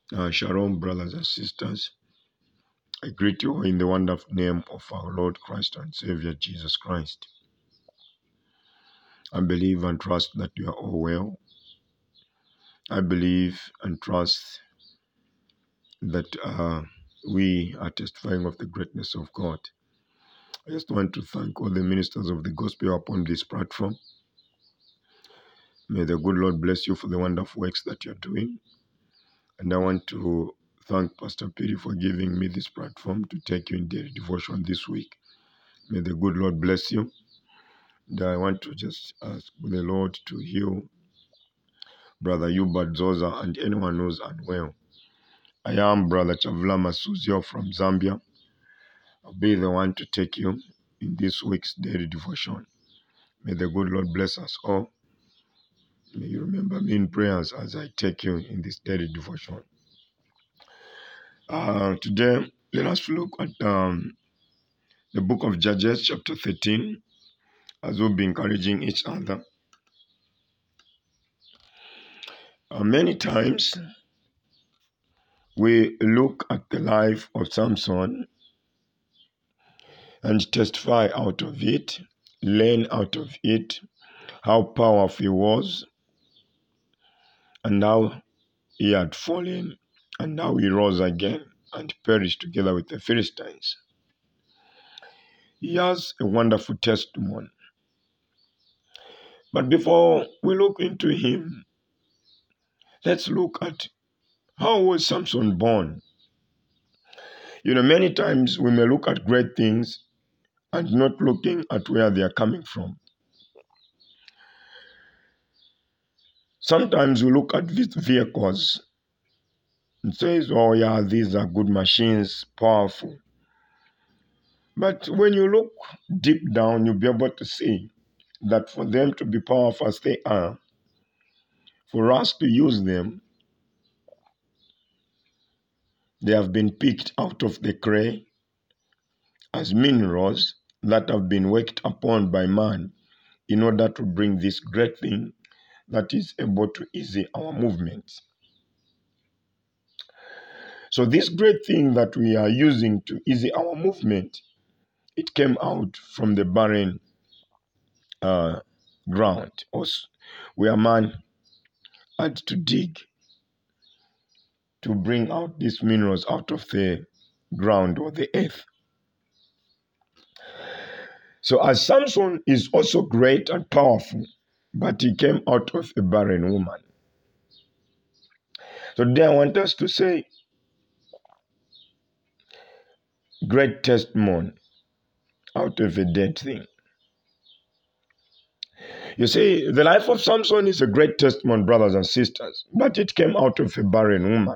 Shalom, brothers and sisters. I greet you all in the wonderful name of our Lord Christ and Savior Jesus Christ. I believe and trust that you are all well. I believe and trust that we are testifying of the greatness of God. I just want to thank all the ministers of the gospel upon this platform. May the good Lord bless you for the wonderful works that you're doing. And I want to thank Pastor Piri for giving me this platform to take you in daily devotion this week. May the good Lord bless you. And I want to just ask the Lord to heal Brother Hubert Zoza and anyone who's unwell. I am Brother Chavula Masuzio from Zambia. I'll be the one to take you in this week's daily devotion. May the good Lord bless us all. May you remember me in prayers as I take you in this daily devotion. Today, let us look at the book of Judges, chapter 13, as we'll be encouraging each other. Many times, we look at the life of Samson and testify out of it, learn out of it how powerful he was and how he had fallen and how he rose again and perished together with the Philistines. He has a wonderful testimony. But before we look into him, let's look at how was Samson born. Many times we may look at great things and not looking at where they are coming from. Sometimes we look at these vehicles and say, oh yeah, these are good machines, powerful. But when you look deep down, you'll be able to see that for them to be powerful as they are, for us to use them, they have been picked out of the clay as minerals that have been worked upon by man in order to bring this great thing that is able to ease our movements. So this great thing that we are using to ease our movement, it came out from the barren ground, where man had to dig to bring out these minerals out of the ground or the earth. So as Samson is also great and powerful, but he came out of a barren woman. So today I want us to say, great testimony out of a dead thing. You see, the life of Samson is a great testimony, brothers and sisters, but it came out of a barren woman.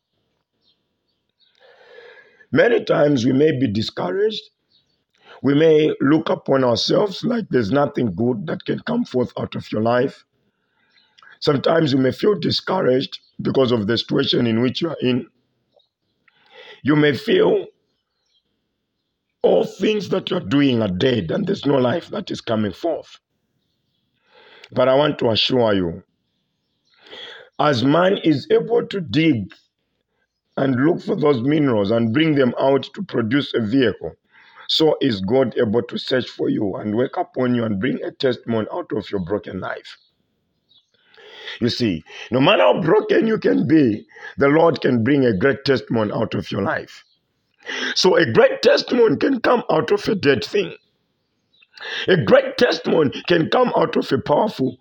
Many times we may be discouraged. We may look upon ourselves like there's nothing good that can come forth out of your life. Sometimes you may feel discouraged because of the situation in which you are in. You may feel all things that you're doing are dead and there's no life that is coming forth. But I want to assure you, as man is able to dig and look for those minerals and bring them out to produce a vehicle, so is God able to search for you and wake upon you and bring a testimony out of your broken life. You see, no matter how broken you can be, the Lord can bring a great testimony out of your life. So a great testimony can come out of a dead thing. A great testimony can come out of a powerful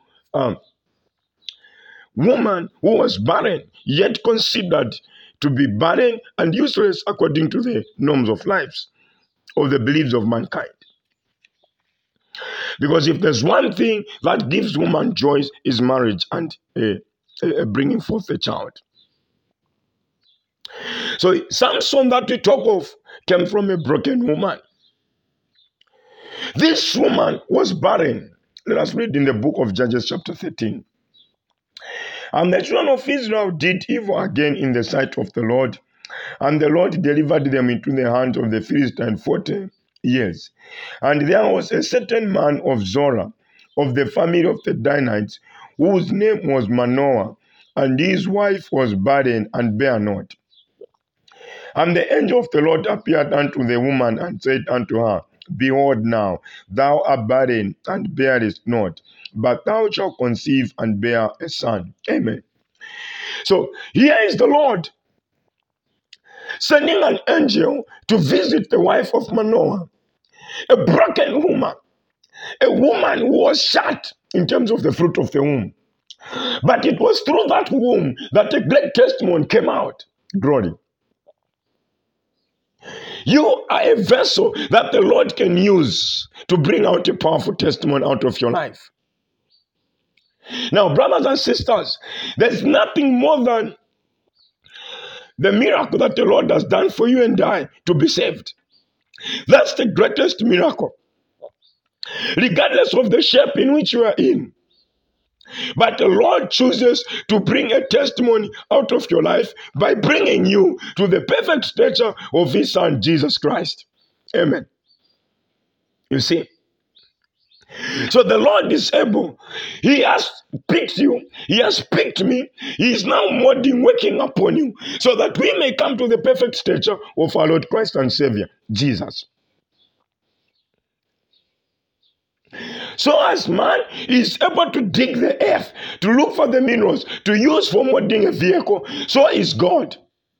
woman who was barren, yet considered to be barren and useless according to the norms of lives, or the beliefs of mankind. Because if there's one thing that gives woman joy, is marriage and bringing forth a child. So Samson that we talk of came from a broken woman. This woman was barren. Let us read in the book of Judges chapter 13. And the children of Israel did evil again in the sight of the Lord. And the Lord delivered them into the hands of the Philistines 40 years. And there was a certain man of Zorah, of the family of the Danites, whose name was Manoah. and his wife was barren and bare not. And the angel of the Lord appeared unto the woman and said unto her, Behold now, thou art barren and bearest not, but thou shalt conceive and bear a son. Amen. So here is the Lord sending an angel to visit the wife of Manoah, a broken woman, a woman who was shut in terms of the fruit of the womb. But it was through that womb that a great testimony came out. Glory. You are a vessel that the Lord can use to bring out a powerful testimony out of your life. Now, brothers and sisters, there's nothing more than the miracle that the Lord has done for you and I to be saved. That's the greatest miracle. Regardless of the shape in which you are in. But the Lord chooses to bring a testimony out of your life by bringing you to the perfect stature of His Son, Jesus Christ. Amen. You see? So the Lord is able. He has picked you. He has picked me. He is now molding, working upon you so that we may come to the perfect stature of our Lord Christ and Savior, Jesus. So as man is able to dig the earth, to look for the minerals, to use for molding a vehicle, so is God.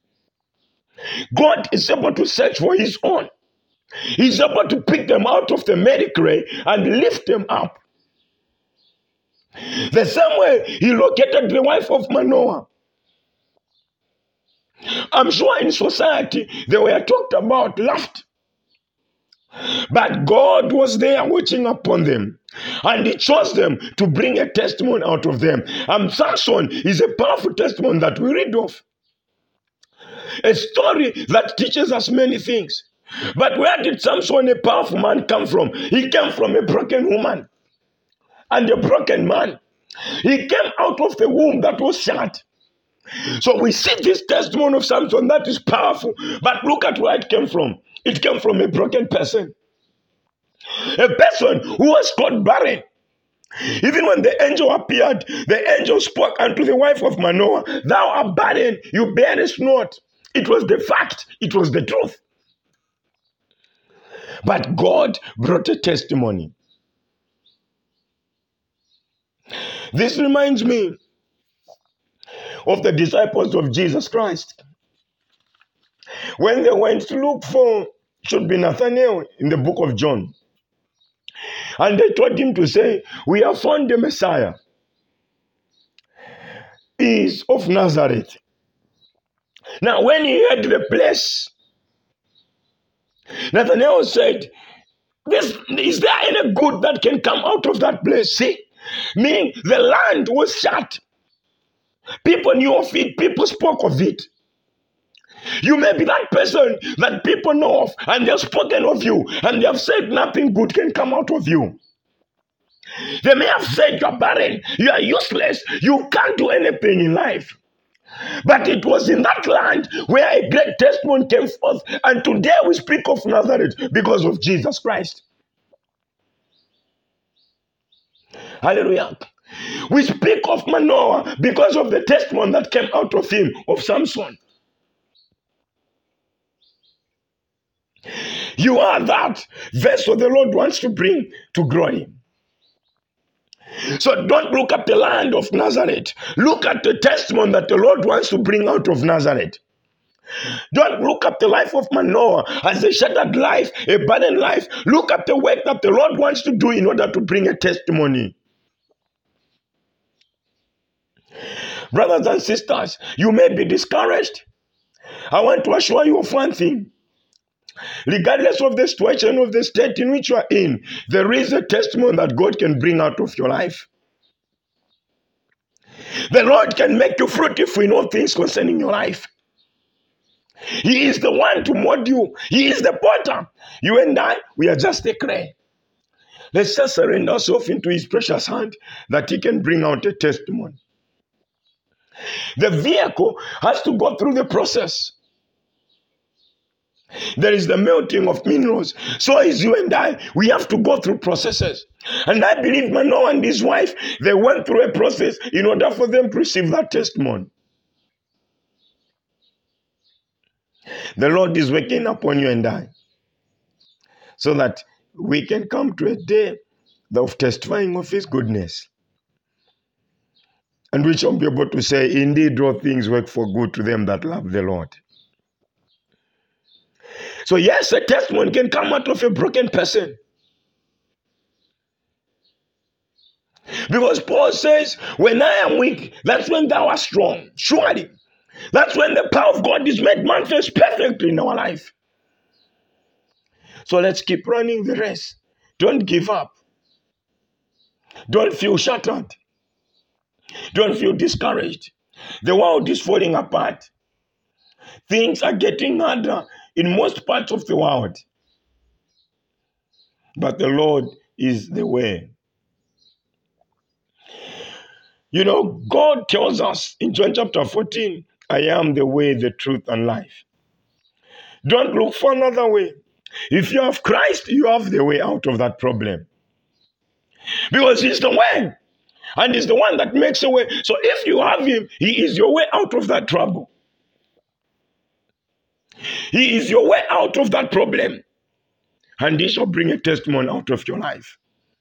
God is able to search for His own. He's able to pick them out of the merry clay and lift them up. The same way He located the wife of Manoah. I'm sure in society they were talked about, laughed. But God was there watching upon them. And He chose them to bring a testimony out of them. And Samson is a powerful testimony that we read of. A story that teaches us many things. But where did Samson, a powerful man, come from? He came from a broken woman and a broken man. He came out of the womb that was shut. So we see this testimony of Samson that is powerful. But look at where it came from. It came from a broken person. A person who was called barren. Even when the angel appeared, the angel spoke unto the wife of Manoah, Thou art barren, you bearest not. It was the fact. It was the truth. But God brought a testimony. This reminds me of the disciples of Jesus Christ. When they went to look for, should be Nathanael in the book of John. And they told him to say, We have found the Messiah. He is of Nazareth. Now when he heard the place, Nathanael said, Is there any good that can come out of that place? See, meaning the land was shut. People knew of it. People spoke of it. You may be that person that people know of, and they have spoken of you, and they have said nothing good can come out of you. They may have said you are barren, you are useless, you can't do anything in life. But it was in that land where a great testimony came forth, and today we speak of Nazareth because of Jesus Christ. Hallelujah. We speak of Manoah because of the testimony that came out of him, of Samson. You are that vessel the Lord wants to bring to glory. So don't look at the land of Nazareth. Look at the testimony that the Lord wants to bring out of Nazareth. Don't look at the life of Manoah as a shattered life, a barren life. Look at the work that the Lord wants to do in order to bring a testimony. Brothers and sisters, you may be discouraged. I want to assure you of one thing. Regardless of the situation of the state in which you are in, there is a testimony that God can bring out of your life. The Lord can make you fruitful in all things concerning your life. He is the one to mold you. He is the potter. You and I, we are just the clay. Let's just surrender ourselves into His precious hand that He can bring out a testimony. The vehicle has to go through the process. There is the melting of minerals. So is you and I. We have to go through processes. And I believe Manoah and his wife, they went through a process in order for them to receive that testimony. The Lord is waking up on you and I so that we can come to a day of testifying of his goodness. And we shall be able to say, indeed, all things work for good to them that love the Lord. So yes, a testimony can come out of a broken person. Because Paul says, when I am weak, that's when thou art strong. Surely, that's when the power of God is made manifest perfectly in our life. So let's keep running the race. Don't give up. Don't feel shattered. Don't feel discouraged. The world is falling apart. Things are getting harder in most parts of the world. But the Lord is the way. You know, God tells us in John chapter 14, I am the way, the truth, and life. Don't look for another way. If you have Christ, you have the way out of that problem. Because he's the way. And he's the one that makes a way. So if you have him, he is your way out of that trouble. He is your way out of that problem. And he shall bring a testimony out of your life.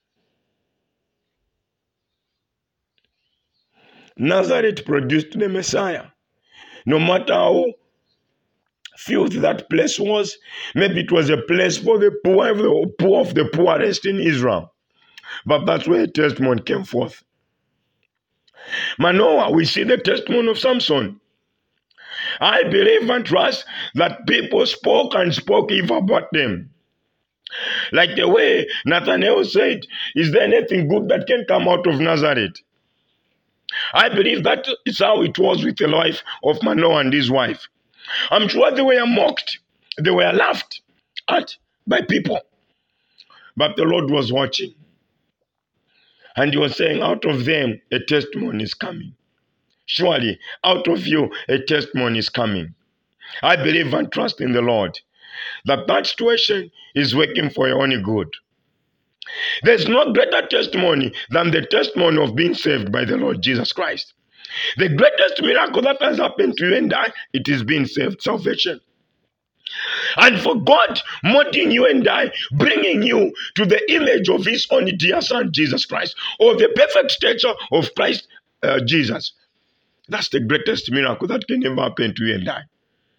Nazareth produced the Messiah. No matter how filthy that place was, maybe it was a place for the poor of the poorest in Israel. But that's where a testimony came forth. Manoah, we see the testimony of Samson. I believe and trust that people spoke evil about them. Like the way Nathanael said, is there anything good that can come out of Nazareth? I believe that is how it was with the life of Manoah and his wife. I'm sure they were mocked. They were laughed at by people. But the Lord was watching. And he was saying, out of them, a testimony is coming. Surely, out of you, a testimony is coming. I believe and trust in the Lord that situation is working for your only good. There's no greater testimony than the testimony of being saved by the Lord Jesus Christ. The greatest miracle that has happened to you and I, it is being saved, salvation. And for God molding you and I, bringing you to the image of his only dear son, Jesus Christ, or the perfect stature of Christ Jesus. That's the greatest miracle that can ever happen to you and I.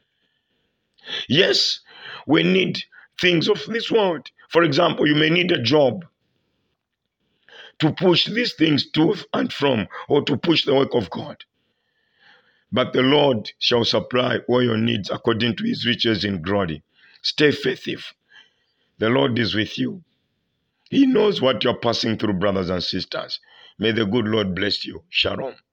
Yes, we need things of this world. For example, you may need a job to push these things to and from, or to push the work of God. But the Lord shall supply all your needs according to his riches in glory. Stay faithful. The Lord is with you. He knows what you're passing through, brothers and sisters. May the good Lord bless you. Shalom.